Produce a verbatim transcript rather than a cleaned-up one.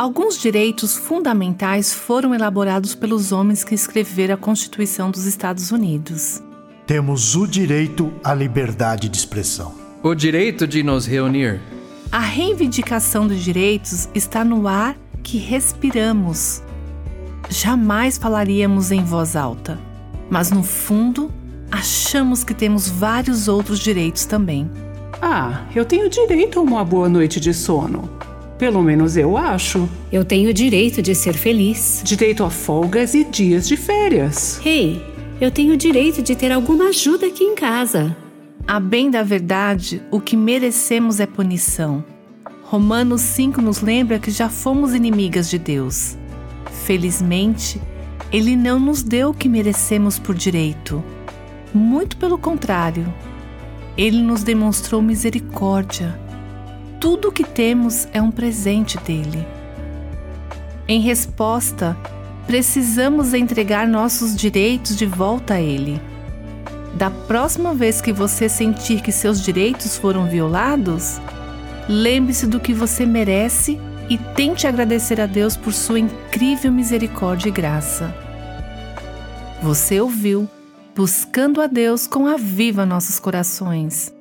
Alguns direitos fundamentais foram elaborados pelos homens que escreveram a Constituição dos Estados Unidos. Temos o direito à liberdade de expressão. O direito de nos reunir. A reivindicação dos direitos está no ar que respiramos. Jamais falaríamos em voz alta, mas no fundo, achamos que temos vários outros direitos também. Ah, eu tenho direito a uma boa noite de sono. Pelo menos eu acho. Eu tenho direito de ser feliz. Direito a folgas e dias de férias. Ei, eu tenho direito de ter alguma ajuda aqui em casa. A bem da verdade, o que merecemos é punição. Romanos cinco nos lembra que já fomos inimigas de Deus. Felizmente, Ele não nos deu o que merecemos por direito. Muito pelo contrário. Ele nos demonstrou misericórdia. Tudo o que temos é um presente dele. Em resposta, precisamos entregar nossos direitos de volta a ele. Da próxima vez que você sentir que seus direitos foram violados, lembre-se do que você merece e tente agradecer a Deus por sua incrível misericórdia e graça. Você ouviu Buscando a Deus com Aviva Nossos Corações.